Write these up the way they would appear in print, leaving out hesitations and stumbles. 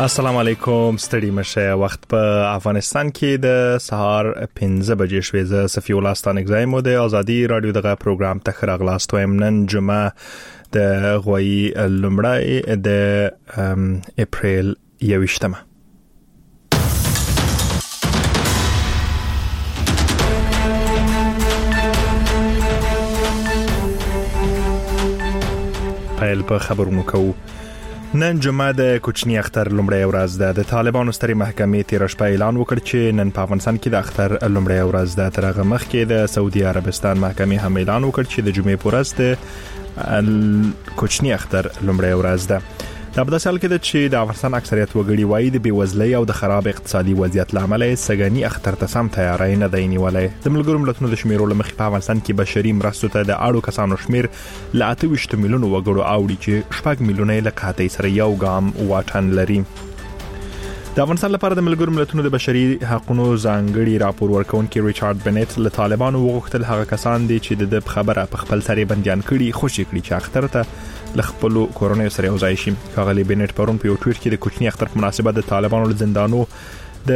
السلام علیکم ستړي مشه وخت په افغانستان کې د سهار 15 بجې شوې ز صفی الله ستانک زایم د ازادي رادیو دغه پروګرام ته خراغلاست وایم نن جمعه د غوي لمړی د اپریل 21 پیل په خبرونو کوو. نن جمعه د کوچنی اختر لومړی ورځ ده. د طالبانو سترې محکمې تیر شپه اعلان وکړ چې نن په افغانستان کې د اختر لومړی ورځ ده. تر هغه مخکې د سعودي عربستان محکمې هم اعلان وکړ چې د جمعې په ورځ د کوچنی اختر لومړی ورځ ده. دا په داسې حال کې ده چې د افغانستان اکثریت وګړي وایي د بېوزلۍ او د خراب اقتصادي وضعیت لامل سګنی اختر ته سم تیاری نه دی نیولای. د ملګرو ملتونو د شمیرو لمخې په افغانستان کې بشري مرستو ته د اړو کسانو شمیر ل 28 میلیون وګړو اوړي چې 6 میلیونه لکه سره یو ګام واټن لري. د افغانستان لپاره د ملګرو ملتونو د بشري حقوقو ځانګړي راپور ورکونکي ریچارډ بنټ له طالبانو وغوښتل هغه کسان دي چې د خبره په خپل سره بنديان کړي خوشي کړي چې اختر ته لخپلو کورونو سره یوځای شي. کاغلی بنټ پرون په ټویټ کې د کوچنی اختر په مناسبت د طالبانو له زندانو د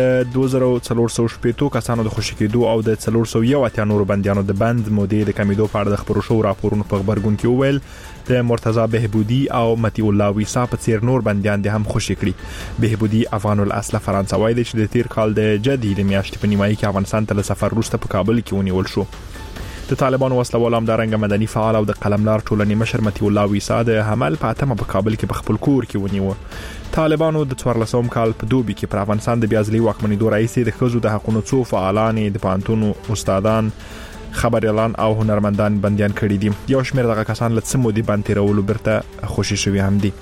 2480 کسانو د خوشي کېدو او د 401 نور بنديانو د بند مودې د کمیدو په اړه د خبرو شو راپورونو په خبرګون کې وویل د مرتضی بهبودی او متی الله ویسا په څیر نور بنديان د هم خوشي کړي. بهبودی افغان الاصل فرانسوي دی چې د تیر کال د جدي د میاشتې په نیمایي کې افغانستان ته سفر وروسته په کابل کې ونیول شو. د طالبانو وسلوال همدارنګه مدني فعال او د قلمدار ټولنې مشر متی الله ویسا د حمل په اتمه په کابل کې په خپل کور کې ونیو. طالبانو د 14 کال په دوبي کې پر افغانستان د بیازلي واکمنۍ رئیس د خزو د حقوقو څو فعالان د پانتونو استادان خبريالان او هنرمندان بنديان کړي دي. یو شمېر دغه کسان له سمودي باندې راولو برته خوشي شوي هم دي.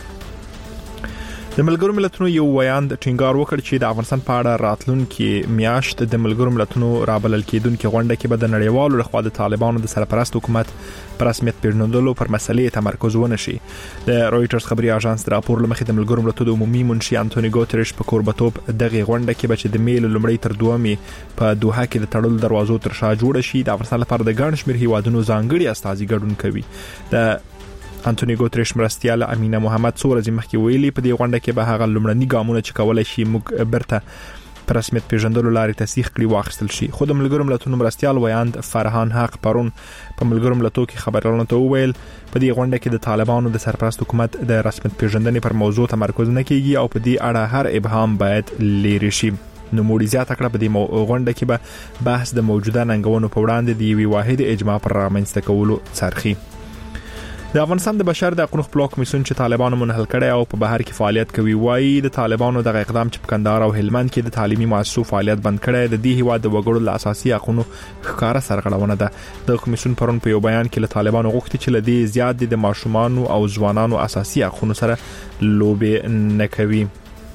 د ملګرو ملتونو یو ویاند ټینګار وکړ چې د افغانستان په اړه راتلونکي میاشت د ملګرو ملتونو رابلل کېدونکو غونډه کې به د نړیوالو لخوا د طالبانو د سرپرست حکومت پر رسمیت پیژندلو پر مسلې تمرکز ونشي. د رويټرز خبري اژانس د راپور لمخې د ملګرو ملتونو عمومي منشي انټونی ګوتریش په کوربتوب دغه غونډه کې به چې د میل لومړی تر دومې په دوحه کې د تړل دروازو تر شا جوړ شي د افغانستان لپاره د ګڼ شمېر هیوادونو ځانګړي استازي ګډون کوي. د انټونی ګوتریش مرستيال امینه محمد څو ورځې مخکې ویلي په دې غونډه کې به هغه لومړني ګامونه چې کولای شي موږ برته پر رسمیت پیژندلو لارې تصدیق کړي واخیستل شي. خو د ملګرو ملتونو مرستيال ویاند فرحان حق پرون په ملګرو ملتونو کې خبرونه ته ویل په دې غونډه کې د طالبانو د سرپرست حکومت د رسمیت پیژندنې پر موضوع تمرکز نه کیږي او په دې اړه هر ابهام باید لري شي. نو موږ زیاته کړه په دې غونډه کې به بحث د موجوده ننګونو په وړاندې د یوې واحد اجماع پر رامنځته کولو څرخي. د افغانستان د بشر د حقوقو خپلواک کمیسیون چې طالبانو منحل کړي او په بهر کې فعالیت کوي وایي د طالبانو د اقدام چې په کندهار او هلمند کې د تعلیمي مؤسسو فعالیت بند کړي د دې هیواد د وګړو له اساسي حقوقو ښکارا سرغړونه ده. د کمیسیون پرون په یو بیان کې له طالبانو غوښتي چې له دې زیات د ماشومان او ځوانانو اساسي حقوقو سره لوبې نه کوي.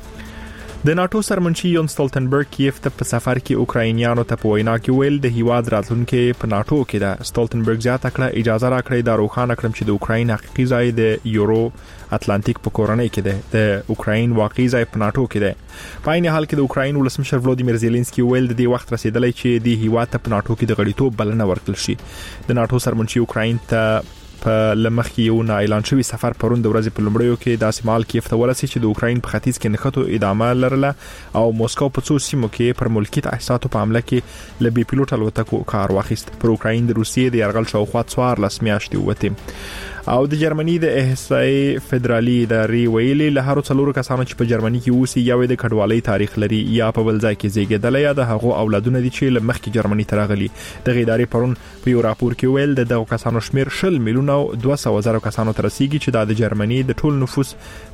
د ناتو سرمنشي یون ستولتنبرګ کیف ته په سفر کې اوکراینیانو ته په وینا کې ویل د هیواد راتلونکي په ناتو کې ده. ستولتنبرګ زیاته کړه اجازه راکړې د روخانه کړم چې د اوکراین حقیقي ځای د یورو اتلانتیک په کورنۍ کې ده. د اوکراین واقعي ځای په ناتو کې ده. په عین حال کې د اوکراین ولسمشر ولودیمیر زيلنسکي ویل د دې وخت رسیدلی چې د هیواد ته په ناتو کې د غړیتوب بلنه ورکړل شي. د ناتو سرمنشي اوکراین ته په لمخې یو نه اعلان شوی سفر پرون د ورځې په لومړیو کې د سیمال کیف ته ورسې چې د اوکراین په ختیځ کې نښتو ادامه لرله او موسکو په څو سیمو کې پر ملکیت احساساتو په حمله کې لبي پیلوټ الوتکو کار واخیست. پر اوکراین د روسیې د یرغل شاوخوا 14 میاشتې وته او د جرمني د احصایي فدرالي ادارې ویلي له هر څلورو کسانو چې په جرمني کې اوسي یو د کډوالۍ تاریخ لري یا په بل ځای کې زیږیدل یا د هغو اولادونه دي چې لمخکې جرمني ته راغلي. د ادارې پرون په یو راپور کې ویل د دغو کسانو شمیر 20 میلیونه او 200,000 کسانو ته رسیدي چې د جرمني د ټول نفوس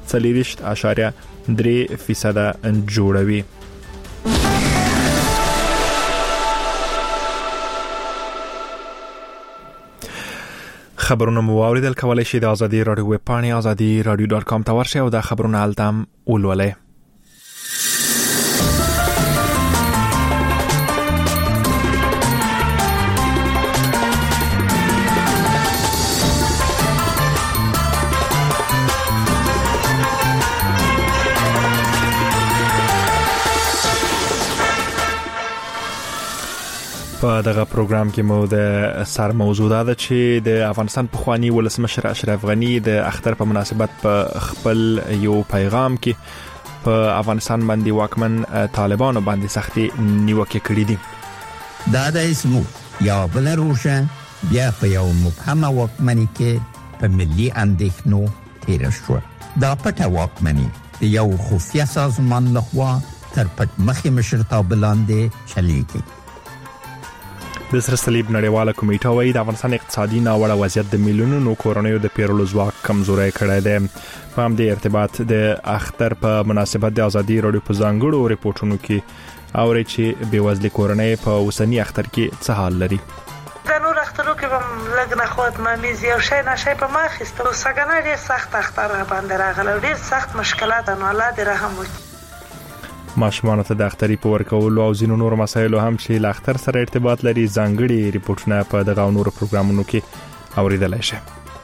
4.3% جوړوي. خبرونه مو اوریدل کولای شئ د ازادي رادیو ویب پاڼې azadi.radio.com ته ورشئ او دا خبرونه التم ولولئ. په دغه پروګرام کې مو د سر موضوع ده چې د افغانستان پخوانی ولسمشر اشرف غنی د اختر په مناسبت په خپل یو پیغام کې په افغانستان باندې واکمن طالبانو باندې سختي نیوکه کړې دي. دا د اسمو یا بل روشه بیا په یو مبهمه واکمنۍ کې په ملي اندېښنو تیر شو. دا پټه واکمنۍ د یو خفیه سازمان لخوا تر پټ مخې مشرتابه لاندې چلیږي. د سره صلیب نړیواله کمیټه وايي د افغانستان اقتصادي ناوړه وضعیت د میلیونونو کورنیو د پیرلو ځواک کمزوري کړی دی. په همدې ارتباط د اختر په مناسبت د ازادي راډیو په ځانګړو ریپورتونو کې اوري چې بېوزلي کورنۍ په اوسنی اختر کې څه حال لري. د نور اخترو کې به لږ نه خود ممیز یو شی نشي په ما خسته او سګنه ډېر سخت اختر باندې راغله، ډېر سخت مشکلات نو الله دې رحم وکړي. ماشومان ته د اختري په ورکولو او ځینو نور مسایلو هم چې له اختر سره ارتباط لري ځانګړي ریپورتونه په دغه نور پروګرامونو کې اوریدلای شئ.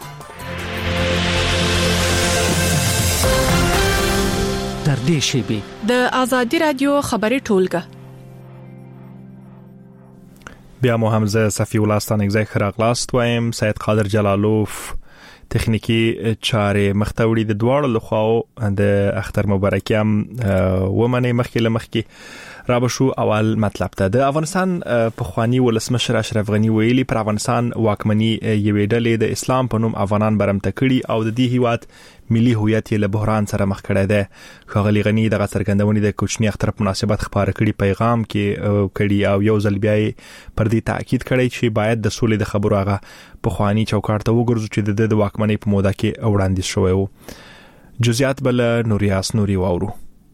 تر دې شی د ازادي رادیو خبري ټولګه بیا مو حمزه صفی الله ستانګزی خراغلاست وایم. سید قادر جلالوف تخنیکی چارې مختوړي د دواړو لخوا د اختر مبارکي هم ومنه مخکې را بشو. اول مطلب ته د افغانستان پخوانی ولسمشر اشرف غنی ویلي پر افغانستان واکمني یوې ډلې د اسلام په نوم افغانان برمته کړي او د دې هیواد ملي هویت له بحران سره مخ کړی دی. خغلی غنی د څرګندونې د کوچنی اختر په مناسبت خبره کړي پیغام کې کړي او یو ځل بیا پر دې تاکید کړی چې باید د سولې د خبرو هغه پخوانی چوکاټ ته وګرځو چې د واکمنۍ په موده کې وړاندې شوی وو. جزئیات بل نوریاس نوري واورو.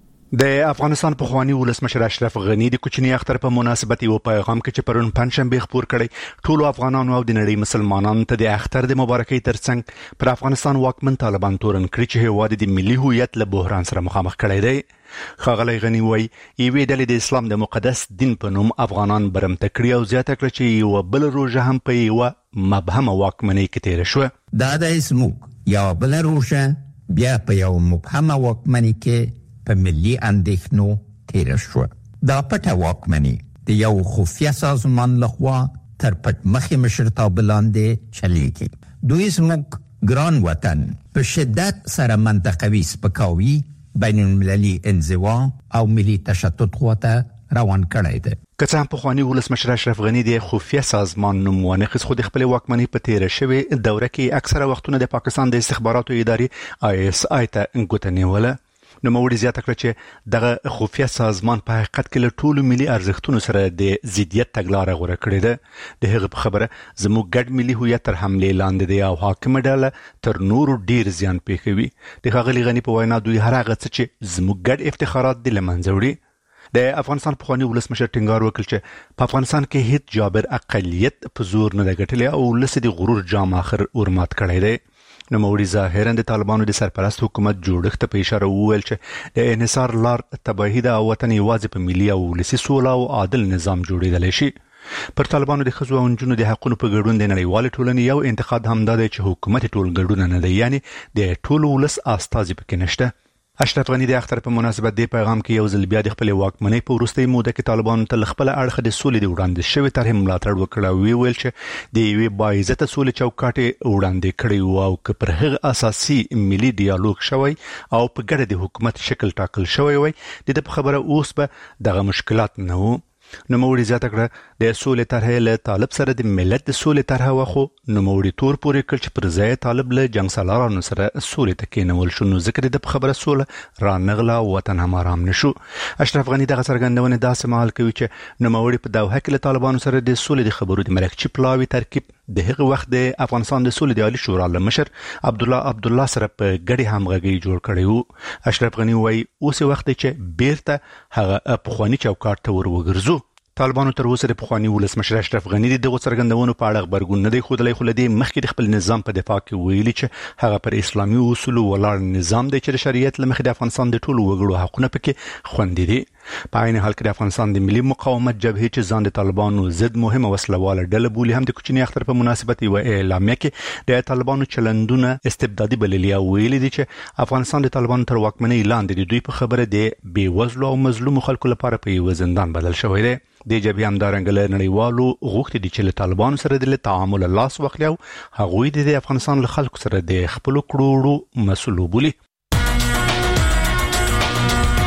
د افغانستان پخوانی ولسمشر اشرف غنی د کوچنی اختر په مناسبت یو پیغام کې چې پرون پنځشنبه خبر کړي ټول افغانانو او د نړۍ مسلمانانو ته د اختر د مبارکۍ ترڅنګ پر افغانستان واکمن طالبان تورن کړی چې هواد د ملي هویت له بحران سره مخامخ کړي دی. خغلی غنی وای یوې ډلې د اسلام د مقدس دین په نوم افغانان برمته کړی او زیاته کړ چې یو بل روزه هم په یو مبهمه واکمنۍ کې تیر شو. دا د اسمو یا بل روزه بیا په یو مبهمه واکمنۍ کې په ملي اندېښنو تیر شو. دا پټه واکمنۍ د یو خفیه سازمان لخوا تر پټ مخې مشرتابه لاندې چلیږي. دوی زموږ ګران وطن په شدت سره منطقوي سپکاوي، بین المللي انزوا او ملي تشدد خواته روان کړی دی. که څه هم پخوانی ولسمشر اشرف غنی د خفیه سازمان نوم وانخیست، خو د خپل واکمنۍ په تیر شوی دوره کې اکثره وختونه د پاکستان د استخباراتو ادارې ISI ته ګوته نیوله. نو موږ زیاته کړ چې دغه خفیه سازمان په حقیقت کې له ټولو ملي ارزښتونو سره د ضدیت تګلاره غوره کړې ده. د هغه په خبره زموږ ګډ ملي هویت تر حملې لاندې دی او حاکمه ډله تر نورو ډیر زیان پېښوي. د ښاغلي غني په وینا دوی هر هغه څه چې زموږ ګډ افتخارات دي له منځه وړي. د افغانستان پخوانی ولسمشر ټینګار وکړ چې په افغانستان کې هیڅ جابر اقلیت په زور نه ګټلې او لسه د غرور جام اخر ورمات کړی دی. نو موري ظاهرا د طالبانو د سرپرست حکومت جوړښت په اشاره وویل چې د انحصار لار تباهي د وطن یوازې په ملي او ولسي سوله او عادل نظام جوړېدلی شي. پر طالبانو د ښځو او نجونو د حقونو په ګډون د نړیوال ټولنې یو انتقاد هم دا دی چې حکومت ټول ګډون نه دی، یعنی د ټول ولس استازي پکې نشته. اشرف غنی د اختر په مناسبت د پیغام کې یو ځل بیا د خپل واکمنۍ په وروستۍ موده کې طالبانو ته خپل اړخ د سولې د وړاندې شوی طرح ملاتړ وکړ او ویل چې د یوې باعزته سولې چوکاټ وړاندې کړی او که پر هغه اساسي ملي ډیالوګ شوی او په ګډه د حکومت شکل ټاکل شوی وای د خبره اوس به دغه مشکلات نه وو. نوموړي زیاته کړه د سولې طرح له طالب سره د ملت د سولې طرح وخو نوموړي تور پورې کړ چې پر ځای طالب له جنگ سالارانو سره سولې ته کېنول شو. نو ذکر د خبره سوله را نغله وطن هم آرام نشو. اشرف غنی دغه څرګندونه داسې مهال کوي چې نوموړي په دوحه کې له طالبانو سره د سولې د خبرو د مرکچی پلاوي ترکیب د هغه وخت د افغانستان د سولې د عالی شورا مشر عبدالله سره په ګډي همغږي جوړ کړی وو. اشرف غنی وایي اوس وخت چې بیرته هغه پخوانی چوکاټ ته ورغورځو. طالبانو تر اوسه د پخوانی ولسمشر اشرف غنی دغه څرګندونو په اړه خبرګون نه دی خودلای خو لدی مخکې د خپل نظام په دفاع کې ویلي چې هغه پر اسلامي اصول ولاړ نظام دی چې د شریعت لمخې د افغانستان د ټولو وګړو حقونه پکې خوندي دي. په عین حال کې د افغانستان د ملي مقاومت جبهې چې ځان د طالبانو ضد مهمه وسلواله ډله بولي هم د کوچنی اختر په مناسبت یو اعلامیه کې د طالبانو چلندونه استبدادي بللي او ویلي دي چې افغانستان د طالبانو تر واکمنۍ لاندې د دوی په خبره د بیوزلو او مظلوم خلکو لپاره په یو زندان بدل شوی دی. د جبهې همدارنګه له نړیوالو غوښتي دي چې له طالبانو سره د تعامل لاس واخلي او هغوی د افغانستان له خلکو سره د خپل کړوړو مسؤل بولي.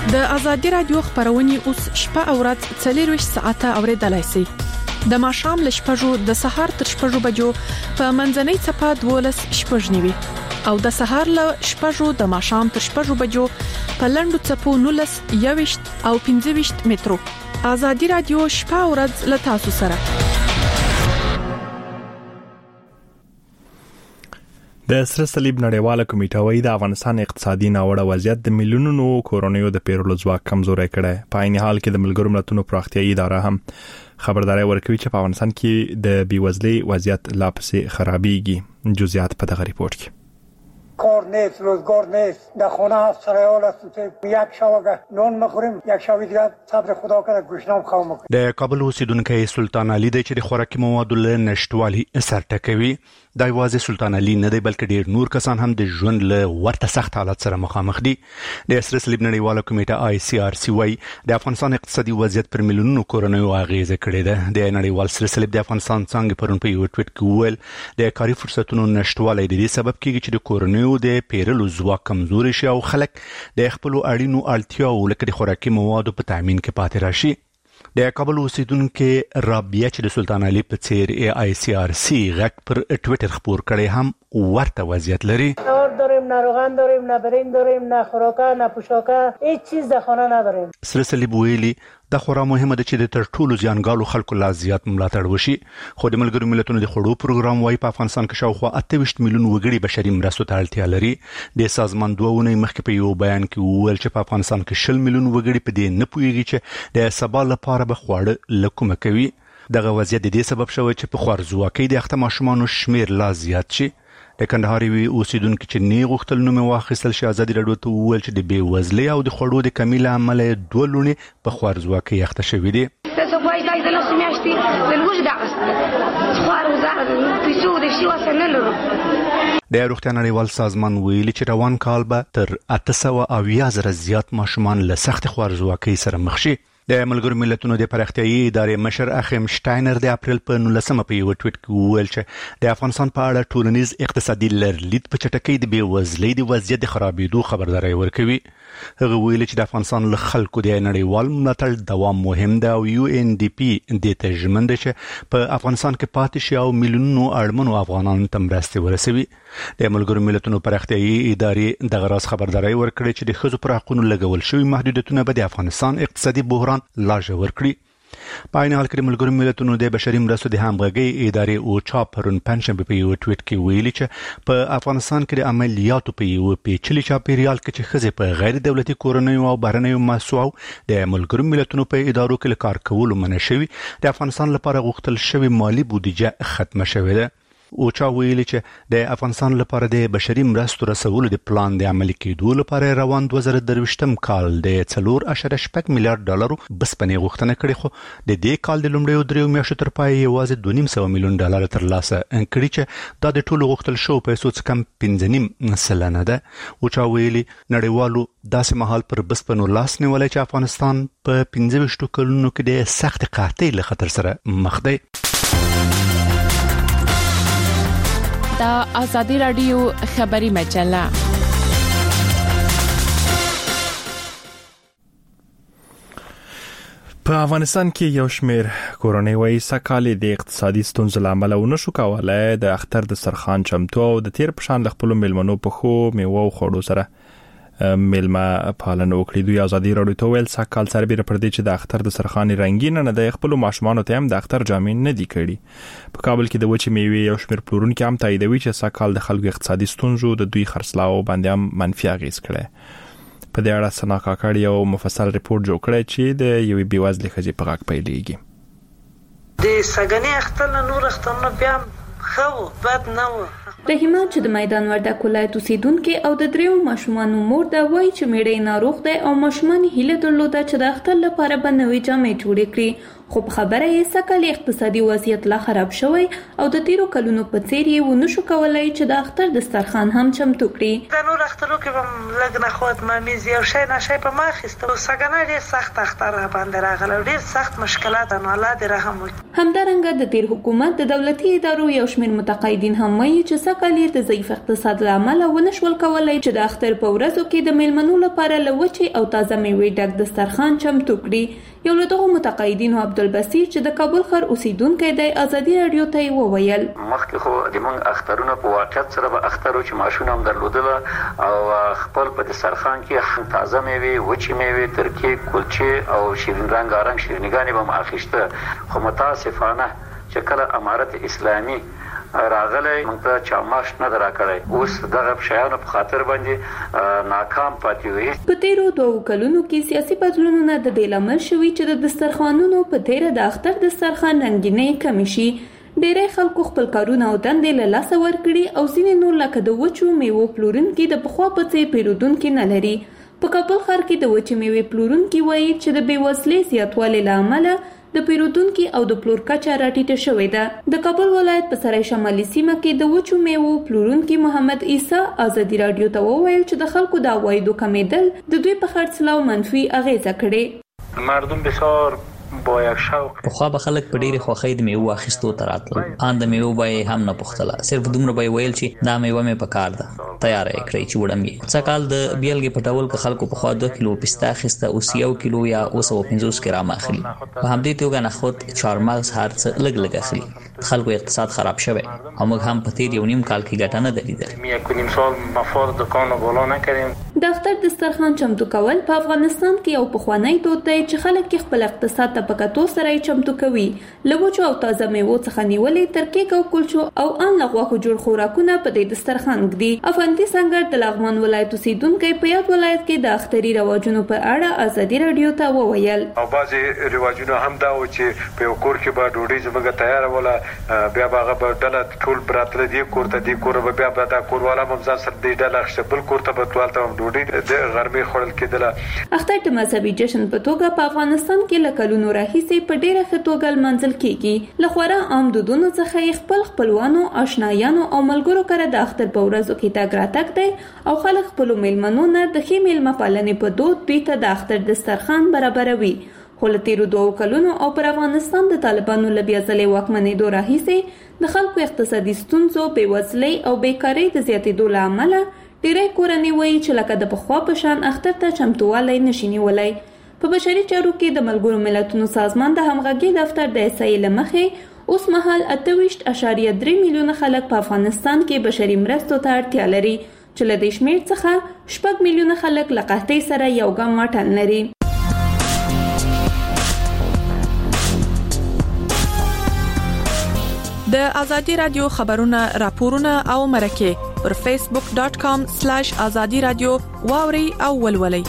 د ازادي رادیو خبرونه اوس شپه او ورځ 24 ساعته اوریدلای شئ. د ماښام ل شپږو د سهار تر شپږو بجو په منځنۍ چپه 12 شپږنیوي او د سهار ل شپږو د ماښام تر شپږو بجو په لندو چپو 19 21 او 25 مترو. ازادي رادیو شپه او ورځ ل تاسو سره. د سره صلیب نړیواله کمیټه وايي د افغانستان اقتصادي ناوړه وضعیت د میلیونونو کورونیو د پیرلو ځواک کمزوري کړي. په عین حال کې د ملګرو ملتونو پراختیايي اداره هم خبرداري ورکوي چې په افغانستان کې د بیوزلۍ وضعیت لا پسې خرابېږي. جزئیات په دغه ریپورت کې. کار نیست، روزگار نیست، در خانه هست سرایال است که یک شاوگه نون مخوریم، یک شاوی دیگه صبر خدا کنه گوشنام خواهم میکنیم. د کابل اوسیدونکو سلطان علي د چې د خوراکي موادو له نشټوالي اثر ټکوي. دا یوازې سلطان علي نه دی بلکې ډیر نور کسان هم د ژوند له ورته سخت حالت سره مخامخ دي. د سره صلیب نړیواله کمیټه ICRC وايي د افغانستان اقتصادي وضعیت پر میلیونونو کورنیو اغیزه کړې ده. د نړیوال سره صلیب د افغانستان څنګه پرون په یو ټویټ کې ویل د کاري فرصتونو نشټوالی د دې سبب کیږي چې د کورنیو د پیرلو ځواک کمزوري شي او خلک د خپل اړینو اړتیاو لکه د خوراکي موادو په تامین کې پاتې راشي. د کابل اوسیدونکو رابعه چې د سلطان علي په څیر ICRC غږ پر ټویټر خبر کړي هم ورته وضعیت لري. داریم نه روغن داریم نه برنج داریم نه خوراکه نه پوشاکه هیڅ چیز د خانه نداریم. سره صلیب ویلي دا خورا مهمه ده چې د تر ټولو ځانګالو خلکو لا زیات ملاتړ وشي. خو د ملګرو ملتونو د خړو پروګرام وايي په افغانستان کې شاوخوا 28 میلیون وګړي بشري مرستو ته اړتیا لري. د سازمان دوونه مخکې په یو بیان کې وویل چې په افغانستان کې 20 میلیون وګړي په دې نه پوهیږي چې د سبا لپاره به خواړه لکومه کوي. دغه وضعیت د دې سبب شوی چې په خوارځواکۍ د اخته ماشومانو شمیر لا زیات شي. د کندهار وی اوسیدونکو چې نه غوښتل نوم واخیستل شي ازادي رادیو ته وویل چې د بیوزلۍ او د خړو د کمی له امله دوه لونې په خوارځواکۍ اخته شوې دي. د روغتیا نړیوال سازمان ویلي چې روان کال به تر 800,000 زیات ماشومان له سخت خوارځواکۍ سره مخ شي. د ملګرو ملتونو د پراختیايي ادارې مشر اخیم شټاینر د اپریل په 19 په یو ټویټ کې وویل چې د افغانستان په اړه ټولنیز اقتصادي لرلید په چټکۍ د بیوزلۍ د وضعیت د خرابېدو خبرداري ورکوي. هغه ویل چې د افغانستان له خلکو د نړیوال ملاتړ دوام مهم ده او UNDP د تجمن ده چې په افغانستان کې پاتې شي او میلیونونو اړمنو افغانانو ته مرستې ورسوي. د ملګرو ملتونو پراختیايي ادارې دغه راز خبرداري ورکړي چې د ښځو پر حقوقو لګول شوی محدودیتونه به د افغانستان اقتصادي بحران لا ژور کړي. په عین حال کې ملګرو ملتونو د بشري مرستو د همغږي ادارې او چا پرون پنځمبه په یو ټویټ کې ویلي چې په افغانستان کې د عملیاتو په یو پیچلي چاپیریال کې چې ښځې په غیر دولتي کورنیو او بهرنیو مؤسسو د ملګرو ملتونو په ادارو کې کار کول منع شوی. د افغانستان لپاره غوښتل شوی مالی بودیجه ختمه شوې ده. او چا ویلي چې د افغانستان لپاره د بشري مرستو رسولو د پلان د عملي کېدو لپاره روان 2023م کال د 4.8 میلیارډ ډالرو بسپنې غوښتنه کړې. خو د دې کال د لومړیو دریو میاشتو تر پای یوازې 2.5 میلیون ډالر ترلاسه کړي چې دا د ټولو غوښتل شو پیسو څخه کم 15% ده. او چا ویلي نړیوالو داسې مهال پر بسپنو لاس نیولای چې افغانستان په 15 کلونو کې د سخت قحطۍ له خطر سره مخ دی. دا ازادي رادیو خبري مجله. په افغانستان کې یو شمېر کورنۍ وايي سکهال د اقتصادي ستونزو لامل ونشو کولای د اختر د سرخان چمتو او د تیر پشان له خپل میلمنو په خو میوه او خړو سره میلمه پالنه وکړي. دوی ازادي رادیو ته ویل سکهال سربېره پر دې چې د اختر د سرخان رنگین نه د خپل ماشومان ته هم د اختر جامې نه دي کړي. په کابل کې د وچې میوې یو شمېر پلورونکو هم تاییدوي چې سکهال د خلکو اقتصادي ستونزو د دوی خرڅلاو باندې هم منفي اغیز کړي. په دې اړه سنا کاکړ یو مفصل ریپورت جوړ کړی چې د یوې بیوزلې ښځې په غږ پیلېږي. د سګنې اختر نور اخترونه بیا خو بد نه و. رحیمه چې د میدان وردک ولایت اوسیدونکو او د دریو ماشومانو مور دا وایي چې میړه ناروغ دی او ماشومان هیله درلوده چې د اختر لپاره به نوې جامې جوړې کړي. خو په خبره یې سکهال اقتصادي وضعیت لا خراب شوی او د تیرو کلونو په څیر یې ونشو کولای چې د اختر دسترخوان هم چمتو کړي. د نور اخترو کې هم لږ نه خود ممیز یو شی نه شی په ما اخیسته. سګنه ډېر سخت اختر باندې راغله. ډېر سخت مشکلات نو الله دې رحم وکړي. همدارنګه د تیر حکومت د دولتي ادارو یو شمېر متقاعدین هم وایي چې سکهال د ضعیف اقتصاد له امله ونشول کولای چې د اختر په ورځو کې د میلمنو لپاره لوچي او تازه میوې ډک دسترخوان چمتو کړي. یو له دغو متقاعدینو عبدالبصیر چې د کابل ښار اوسیدونکی دی ازادي رادیو ته وویل مخکې خو د موږ اخترونه په واقعیت سره به اخترو چې ماشونه هم درلودله او خپل په دسترخوان کې تازه میوې وچې میوې ترکیب کلچې او شیرین رنګارنګ شیرینیګانې به هم اخیسته خو متاسفانه چې کله امارت اسلامي راغلی موږ ته چاماش نه دراکړی اوس دغه شیانو په خاطر باندې ناکام پاتې وي. په تیرو 2 کلونو کې سیاسي بدلونونه د دې لامل شوي چې د دسترخوانونو په تیره د اختر دسترخوان رنګینۍ کم شي. ډېری خلکو خپل کارونه او دندې له لاسه ورکړي او ځینې نور لکه د وچو میوو پلورونکي د پخوا په څیر پیرودونکي نه لري. په کابل ښار کې د وچې میوې پلورونکي وایي چې د بېوزلۍ زیاتوالي له امله د پیرودونکو او د پلور کچه راټیټه شوې ده. د کابل ولایت په سرای شمالي سیمه کې د وچو میوو پلورونکي محمد عیسی ازادي رادیو ته وویل چې د خلکو د عوایدو کمیدل د دوی په خرڅلاو منفي اغیزه کړې. مردم بسیار با یک شوق په خوا به خلک په ډېرې خوښۍ د میوو اخیستو ته راتلل. ان د میوو به هم نه پوښتله صرف دومره به ویل چې دا میوه مې په کار ده تیار یې کړئ چې وړم یې. څه کال د بیلګې په ډول که خلکو په خوا 2 کیلو پسته اخیسته اوس 1 کیلو یا 250 ګرام اخلي. په همدې توګه نخود چهارمغز هر څه لږ لږ اخلي. خلکو اقتصاد خراب شوی او موږ هم په تیر 1.5 کال کې ګټه نه درلوده. 1.5 سال مفاد دکان بالا نکردیم. د اختر دسترخوان چمتو کول په افغانستان کې یو پخوانی دود دی چې خلک خپل اقتصاد ته په کتو سره چمتو کوي. لوچو او تازه میوو څخه نیولې تر کیک او کلچو او ان لغوه جوړ خوراکونه په دې دسترخوان کې افغاني څنګه د لغمان ولایت اوسیدونکو په یاد ولایت کې د اختري رواجونو په اړه ازادي رادیو ته وویل. او بعضي رواجونه هم دا و چې په کور کې به ډوډۍ زموږه تیار ولا بیا هغه به ډله ټول براتله دی کور ته دی کور به بیا دا کور والا ممزان سره دی ډله خپل کور ته به توالته ډوډۍ د غرمې خورل کېدله. اختر د مذهبي جشن په توګه په افغانستان کې لکلونو راهیسې په ډیره ښه توګه منځل کیږي. لخوا عام دودونو څخه خپل خپلوانو آشنایانو او ملګرو سره د اختر په ورځو کې تګ راتګ دی او خلک خپل میلمنو نه د ښې میلمه پالنې په دود دوی ته د اختر دسترخوان برابروي. خو له تیرو 2 کلونو او پر افغانستان د طالبانو له بیا ځلې واکمنېدو راهیسې د خلکو اقتصادي ستونزو بېوزلۍ او بیکارۍ د زیاتېدو له امله ډېری کورنۍ وایي چې لکه د پخوا په شان اختر ته چمتووالی نشي نیولی. په بشري چارو کې د ملګرو ملتونو سازمان د همغږۍ دفتر د احصایې له مخې اوس مهال 28.3 میلیونه خلک په افغانستان کې بشري مرستو ته اړتیا لري چې له دې شمېر څخه 6 میلیونه خلک له قحطۍ سره یو ګام واټن لري. د ازادي رادیو خبرونه راپورونه او مرکه پر facebook.com/azadi radio واوري او ولولي.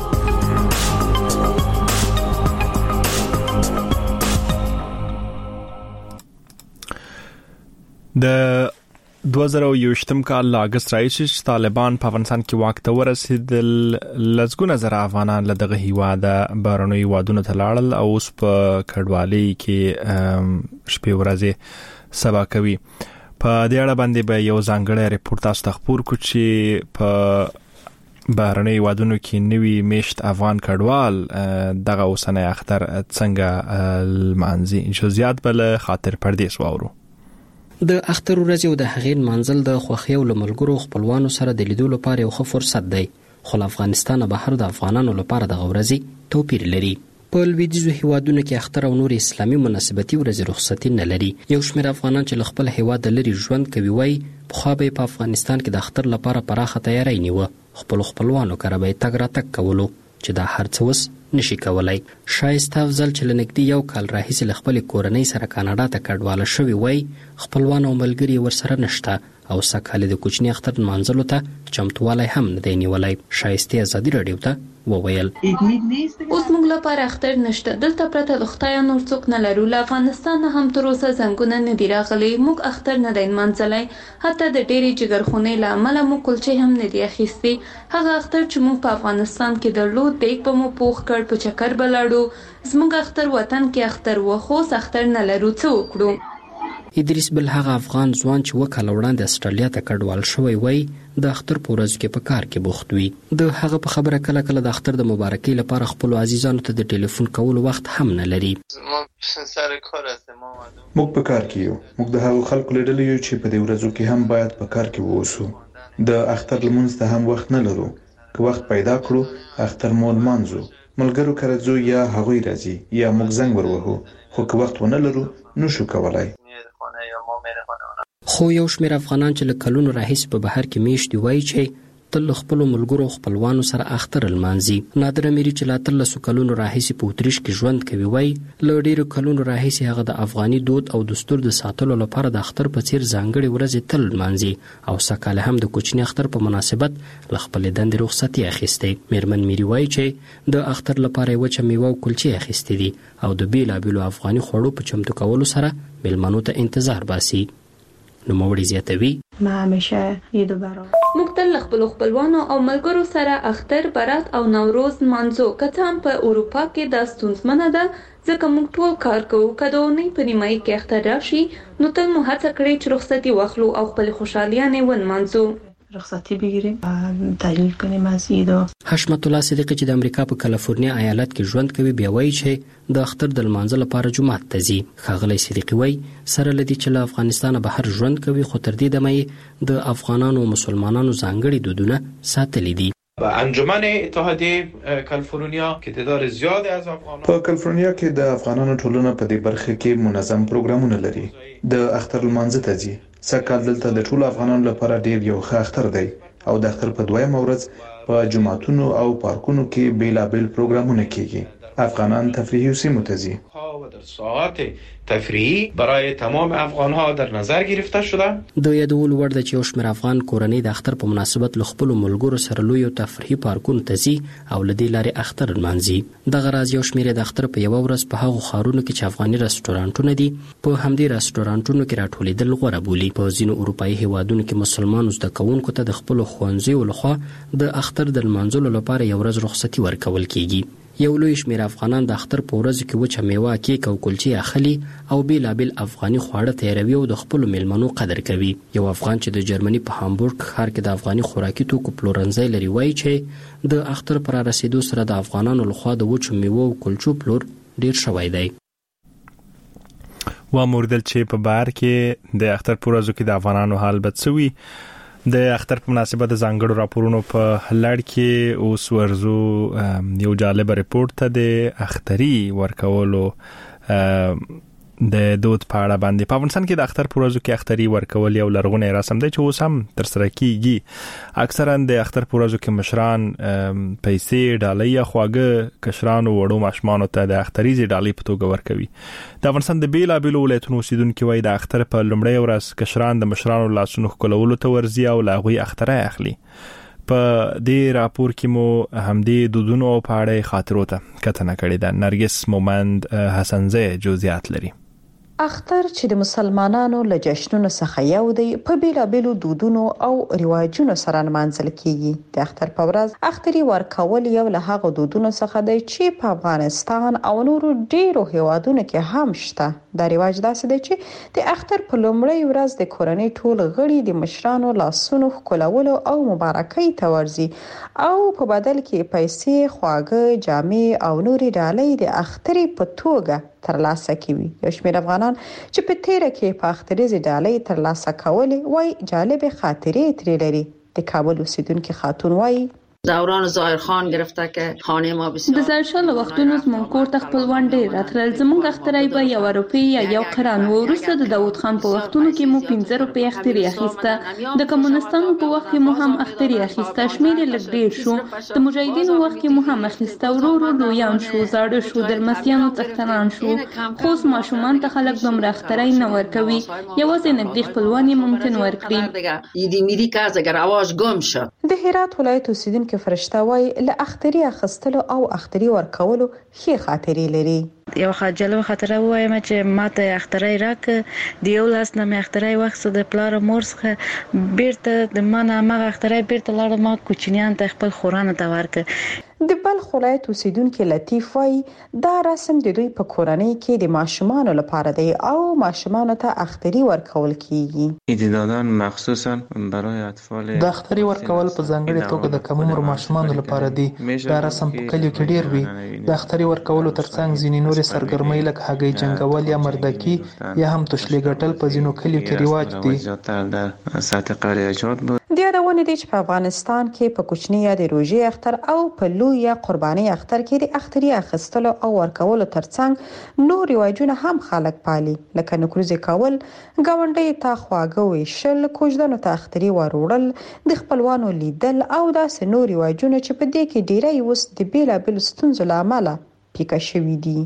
د 2021 کال اگست راځي طالبان په افغانستان کې واک ته ورسېدل. لږګونه زره افغانان له دغه هیواده بهرنۍ وادونو ته لاړل او اوس په کډوالۍ کې شپې ورځې سبا کوي. په دې اړه باندې به یو ځانګړی ریپورت تاسو ته خبر کو چې په بهرنۍ وادونو کې نوي میشت افغان کډوال دغه اوسنۍ اختر څنګه المانزي جزئیات بل خاطر پردیس واورو. د اختر ورځ او د هغې منځل د خوښۍ او ملګرو خپلوانو سره د لیدو لپاره یو ښه فرصت دی. خو افغانستان بهر د افغانانو لپاره د ورځې توپیر لري. په لویدیځو هیوادونو کې اختر او نور اسلامي مناسبتي ورځې رخصتي نه لري. یو شمېر افغانان چې خپل هیواد لري ژوند کوي وایي پخوا به په افغانستان کې د اختر لپاره پراخه تیاری نیوه. خپلوانو کره به تګ راتګ کولو چې دا هر څه وس نشي کولای. شایسته افضل چې لنګدي یو کال راهیسې له خپل کورنۍ سره کاناډا ته کډواله شوی وای خپلوان او ملګري ورسره نشته او سکهال د کوچنی اختر منځلو ته چمتووالی هم نه دی نیولای. شایسته ازادي رادیو ته وویل اوس موږ لپاره اختر نشته دلته پرته د خدای نور څوک نه لرو. له افغانستان هم تر اوسه زنګونه نه دی راغلي. موږ اختر نه دی منځلای. حتی د ډېری جګرخونې له امله مو کلچې هم نه دی اخیستي. هغه اختر چې موږ په افغانستان کې درلود دیګ به مو پوخ کړ په چکر بلاړو. زموږ اختر وطن کې اختر و خو اختر نه لرو څه وکړو. ادریس بل هغه افغان ځوان چې وکاله وړاندې استرالیا ته کډوال شوی وای د اختر په ورځ کې په کار کې بوخت وي. د هغه په خبره کله کله د اختر د مبارکۍ لپاره خپل عزیزانو ته د ټلیفون کولو وخت هم نه لري. موږ په کار کې یو. موږ د هغو خلکو لیدل یو چې په دې ورځو کې هم باید په کار کې ووسو. د اختر لمونځ ته هم وخت نه لرو. که وخت پیدا کړو اختر مو لمانځو. ملګرو کرځو یا هغوی راځي یا موږ زنګ وروهو. خو که وخت ونه لرو نو شو کولای. خو یو شمېر افغانان چې له کلونو راهیسې په بهر کې میشت دي وایي چې تل له خپلو ملګرو خپلوانو سره اختر لمانځي. نادر امیري چې له 13 کلونو راهیسې په اتریش کې ژوند کوي وایي له ډېرو کلونو راهیسې هغه د افغاني دود او دستور د ساتلو لپاره د اختر په څیر ځانګړې ورځې تل لمانځي او سکهاله هم د کوچني اختر په مناسبت له خپلې دندې رخصتي اخیستې. میرمن میري وایي چې د اختر لپاره یې وچه میوه او کلچې اخیستې دي او د بیلابیلو افغاني خوړو په چمتو کولو سره میلمنو ته انتظار باسي. نوموړي زیاتوي موږ تل خپل خپلوانو او ملګرو سره اختر، برات او نوروز منځو کته هم په اروپا کې د ستونزمنه ده ځکه موږ ټول کار کوو. که د اونۍ په نیمایي کې اختر راشي نو تل مو هڅه کړې چې رخصتي واخلو او خپل خوشحالیانې ونمانځو. رخصتی بگیریم و تعلیل کنیم از عیدا. حشمت الله صدیقی چې د امریکا په کالیفورنیا ایالت کې ژوند کوي بیا وایي چې د اختر د لمانځه لپاره جومات ته ځي. ښاغلی صدیقی وایي سره له دې چې له افغانستانه بهر ژوند کوي خو تر دې دمه د افغانانو او مسلمانانو ځانګړي دودونه ساتلي دي. انجمن اتحادیه کالیفورنیا کې تعداد زیات از افغانان په کالیفورنیا کې د افغانانو ټولنه په دې برخه کې منظم پروګرامونه لري. د اختر لمانځه ته ځي. سکهال دلته د ټولو افغانانو لپاره ډیر یو ښه اختر دی او د اختر په دویمه ورځ په جوماتونو او پارکونو کې بیلابیل پروګرامونه کیږي. افغانان تفریحي سیمو ته ځي. در ساعات تفریحی برای تمام افغانها در نظر گرفته شده. د یادول وړ د چې یو شمېر افغان کورنۍ د اختر په مناسبت له خپلو ملګرو سره لویو تفریحي پارکونو ته ځي او له دې لارې اختر لمانځي. دغه راز یو شمېر د اختر په یوه ورځ په هغو ښارونو کې چې افغاني رسټورانټونه دي په همدې رسټورانټونو کې راټولېدل غوره بولي. په ځینو اروپایي هیوادونو کې مسلمانو زده کوونکو ته د خپلو ښوونځیو لخوا د اختر د لمانځلو لپاره یو ورځ رخصتي ورکول کیږي. یو لوی شمېر افغانان د اختر په ورځو کې وچه میوه، کیک او کلچې اخلي او بیلابیل افغاني خواړه تیاروي او د خپلو میلمنو قدر کوي. یو افغان چې د جرمني په هامبورګ ښار کې د افغاني خوراکي توکو پلورنځی لري وایي چې د اختر پر رسیدو سره د افغانانو لخوا د وچو میوه او کلچو پلور ډیر شوی دی. و موردل چې په بهر کې د اختر په ورځو کې د افغانانو حال بد سوي. د اختر په مناسبت د ځانګړو راپورونو په لړ کې اوس ورزو یو جالب ریپورت ته د اختري ورکولو د دود په اړه باندې. په افغانستان کې د اختر په ورځو کې اختري ورکول یو لرغونی رسم دی چې اوس هم ترسره کیږي. اکثرا د اختر په ورځو کې مشران پیسې ډالۍ یا خواږه کشرانو وړو ماشومانو ته د اختریزي ډالۍ په توګه ورکوي. د افغانستان د بیلابیلو ولایتونو اوسیدونکو وایي د اختر په لومړۍ ورځ کشران د مشرانو لاسونو ښکلولو ته ورځي او له هغوی اختره اخلي. په دې راپور کې مو همدې دودونو په اړه خاطرو ته کتنه کړې ده. نرګس مومند حسنزی جزئیات لري. اختر چې د مسلمانانو له جشنونو څخه یو دی په بیلابیلو دودونو او رواجونو سره نمانځل کیږي. د اختر په ورځ اختري ورکول یو له هغو دودونو څخه دی چې په افغانستان او نورو ډیرو هیوادونو کې هم شته. دا رواج داسې دی چې د اختر په لومړۍ ورځ د کورنۍ ټول غړي د مشرانو لاسونو ښکلولو او مبارکۍ ته ورځي او په بدل کې پیسې، خواږه، جامې او نورې ډالۍ د اختري په توګه ترلاسه کوي. یو شمېر افغانان چې په تیره کې په اختریزي ډالۍ ترلاسه کولې وای جالب خاطرې ترې لري. د کابل اوسیدونکو خاتون وای دوران ظاهرخان گرفته که خانه ما بسیار د ظاهرشاه وختونو زموږ کور ته خپلوان ډېر راتلل. زموږ اخترای به یو روپۍ یا یو قران و. وروسته د داود خان په وختونو کې مو 15 روپۍ اختري اخیسته. د کمونستانو په وخت کې مو هم اختري اخیسته. شمېر لږ ډېر شو. د مجاهدینو وخت کې مو هم اخیسته. ورو ورو لویان شو، زاړه شو، د لمسیانو څښتنان شو. خو اوس ماشومان ته خلک دومره اخترای نه ورکوي. یوازې نږدې خپلوان یې ممکن ورکړي. یدی میری که اگر आवाज گم شد. د هرات ولایت اوسیدونکو فرشته وای له اختري اخیستلو او اختري ورکولو ښې خاطرې لري. یو جالب خاطره وایم چې ماته اخترای راک د یو لاس نه اخترای وخت د پلار مور څخه بیرته د منه ما اخترای بیرته لاړ ما کوچنیان ته خپل خورانه ته ورک. د بلخ ولایت اوسیدونکو لطیف وای دا رسم د دوی په کورنۍ کې د ماشومان لپاره دی او ماشومان ته اختری ورکول کیږي. ایدادان مخصوصا برای اطفال د اختری ورکول په ځانګړي توګه د کم عمر ماشومان لپاره دی. دا رسم په کلیو کې ډیر وي. د اختری ورکول ترڅنګ ځینې نورې سرګرمۍ لکه هګۍ جنگول یا مردکی یا هم تشلې ګټل په ځینو کلیو کې رواج دی. د یادونه دي چې په افغانستان کې په کوچنی یا د روژې اختر او په لوی یا قرباني اختر کې د اختری اخیستلو او ورکولو ترڅنګ نور رواجونه هم خلک پالي لکه نکروزې کول، ګاونډي ته خواږه ویشل، کوژدنو ته اختری وروړل، د خپلوانو لیدل او داسې نور رواجونه چې په دې کې ډیری اوس د بیلابل ستونزو له امله پیکه شوي دي.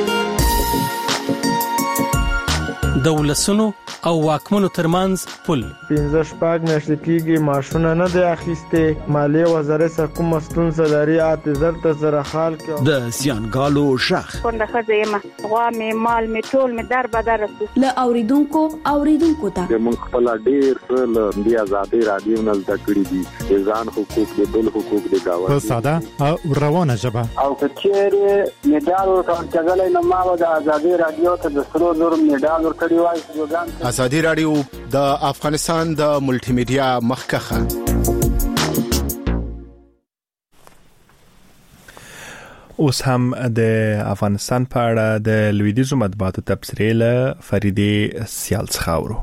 د ولسونو او واکمنو ترمنځ پل 15 میاشتې کېږي ماشونه نه دی اخیسته. مالیه وزارت څخه کوم ستونزه لري اته زرت سره حال کې د زیانګالو شخ څنګه خزه ما غوا می مال می ټول می در بدر له اوریدونکو ته موږ خپل ډیر له دی آزادي رادیو نه زده کړی دي ځان حقوق د بل حقوق د گاوه په ساده او روانه ژبه او کچېره میډال ورکړل نه ما د آزادي رادیو ته د سرو زر میډال ورکړی وای. آزادي رادیو د افغانستان د ملټي میډیا مخکخه. اوس هم د افغانستان په اړه د لویدیځو مطبوعاتو تبصرې له فریدې سیال څخاورو.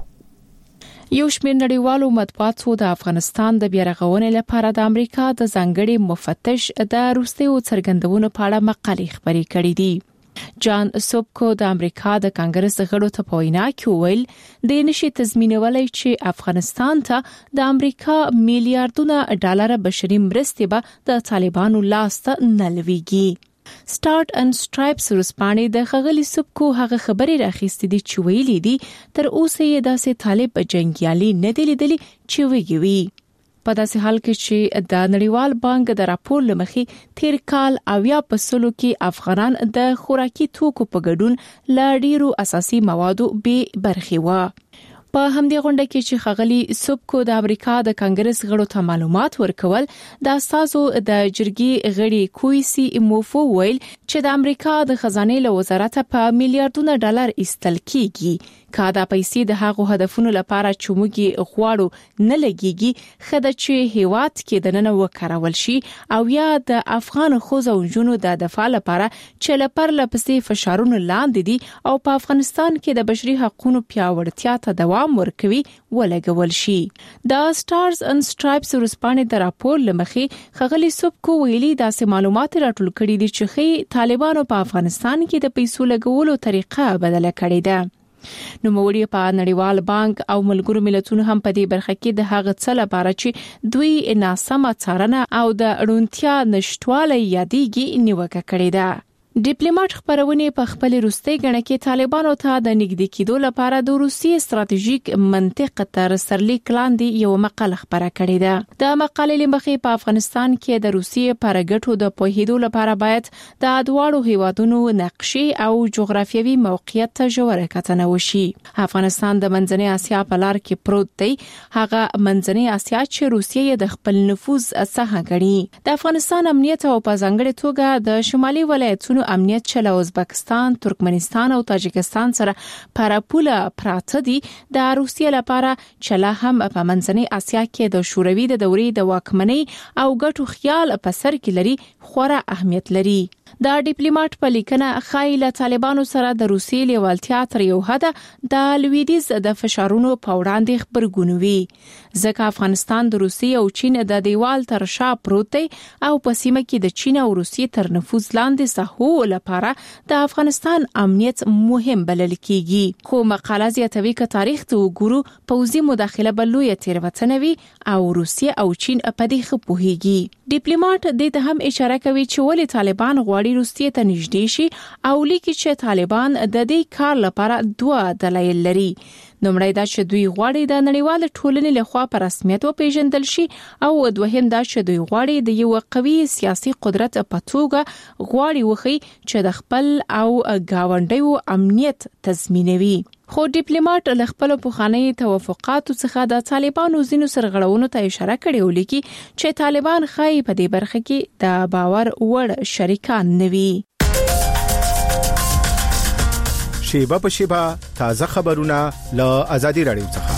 یو شمېر نړیوالو مطبوعاتو د افغانستان د بیارغونې لپاره د امریکا د ځانګړي مفتش د روسیې څرګندونو په اړه مقالې خبرې کړې دي. جان سوبکو د امریکا د کانګرس غړو ته په وینا کې ویل د نشي تضمینولای چې افغانستان ته د امریکا میلیارډونه ډالر بشري مرستې به د طالبانو لاس ته نه لويږي. سٹارټ اند سټرایپس ورسپانې د خغلی سوبکو هغه خبرې راخېستې دي چې ویلي دي تر اوسه یې داسې طالب جنگیالي نه دی لیدلی چې ویږي. په داسې حال کې چې د نړیوال بانک د راپور لمخې تیر کال 80% کې افغانان د خوراکي توکو په ګډون لا ډیرو اساسي موادو به برخي و. په همدې غونډه کې چې خغلی سوبکو د امریکا د کانګرس غړو ته معلومات ورکول د اساسو د جرګي غړي کویسي موفو ویل چې د امریکا د خزانه له وزارت په میلیارډونه ډالر ایستل کیږي. کادا پیسې د هغو هدفونو لپاره چومږي غواړو نه لګيږي خدای چې هیواد کې د نن وکړول شي او یا د افغان خوځو جنونو د دفاع لپاره چې لپاره لپسې فشارونه لاندې دي او په افغانستان کې د بشري حقوقو پیاوړتیا ته دوام ورکوي ولګول شي. د سټارز اند سټرایپس ورسپانې د راپور لمخې خغلی سوبکو ویلي داسې معلومات راټول کړي دي چې طالبانو په افغانستان کې د پیسو لګولو طریقه بدله کړې ده. نو موړي په نړیوال بانک او ملګرو ملتونو هم په دې برخه کې د هغه څه لپاره چې دوی ناسمه څارنه او د اړونتیا نشټواله یادېږي نیوکه کړې ده. ډیپلوماټ خبرونه په خپل روسي غړ کې طالبانو ته د نږدې کېدو لپاره د روسي ستراتیژیک منطق تر سرلیک لاندې یو مقاله خبره کړې ده. د مقالې لمخې په افغانستان کې د روسي پر ګټو د پوهېدو لپاره باید د دواړو هیوادونو نقشې او جغرافیوي موقعیت ته ژوره کتنه وشي. افغانستان د منځنۍ اسیا په لار کې پروت دی. هغه منځنۍ اسیا چې روسیه د خپل نفوذ څخه غړي. د افغانستان امنیت او په ځانګړي توګه د شمالي ولایتونو امنیت چې له ازبکستان، ترکمنستان او تاجکستان سره پراپوله پراته دي د روسیې لپاره چې لا هم په منځنۍ اسیا کې د شوروي د دورې د واکمنۍ او ګټو خیال په سر کې لري خورا اهمیت لري. د ډیپلوماټ په لیکنه خایله طالبانو سره د روسیې لیوالتیا تر یو حد د لویدیځ د فشارونو په وړاندې خبرګونوي. ځکه افغانستان د روسیې او چین د دیوال تر شا پروت دی او په سیمه کې د چین او روسیې تر نفوذ لاندې سهو لپاره د افغانستان امنیت مهم بلل کیږي. خو مقاله زیاتوي ک تاریخ ته وګورو پوځي مداخله بلوي تیروتنه وی او روسیې او چین په دې خپوهيږي. ډیپلوماټ دې ته هم اشاره کوي چې ولې طالبان غواړي روسیې ته نږدې شي او لیکي چې طالبان د دې کار لپاره دوه دلایل لري. نومړی دا چې دوی غواړي د نړیوال ټولنې لخوا په رسمیت وپیژندل شي او دوهم دا چې دوی غواړي د یو قوي سیاسي قدرت په توګه غواړي وخی چې د خپل او گاونډیو امنیت تضمینوي. خو ډیپلوماټ له خپل پوخاني توافقاتو څخه د طالبانو ځینو سرغړونو ته اشاره کړې ولیکي چې طالبان خای په دې برخه کې د باور وړ شریکان نوي. شیبه په شیبه تازه خبرونه له آزادي رادیو څخه.